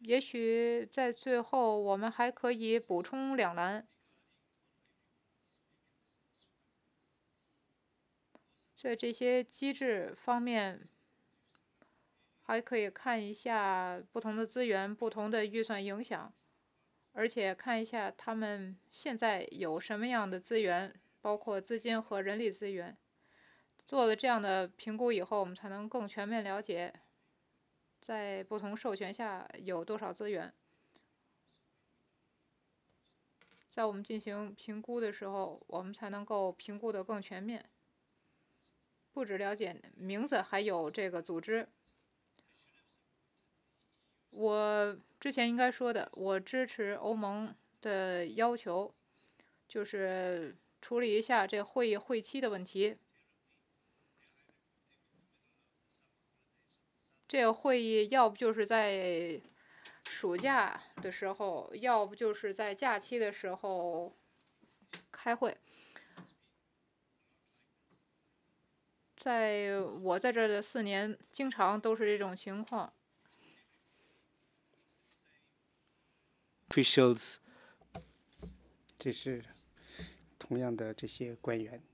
也许在最后我们还可以补充两栏，在这些机制方面，还可以看一下不同的资源、不同的预算影响，而且看一下他们现在有什么样的资源，包括资金和人力资源。做了这样的评估以后，我们才能更全面了解在不同授权下有多少资源。在我们进行评估的时候，我们才能够评估得更全面，不只了解名字，还有这个组织。我之前应该说的，我支持欧盟的要求，就是处理一下这会议会期的问题。这个会议要不就是在暑假的时候，要不就是在假期的时候开会。在我在这儿的4年，经常都是这种情况。 officials，这是同样的这些官员。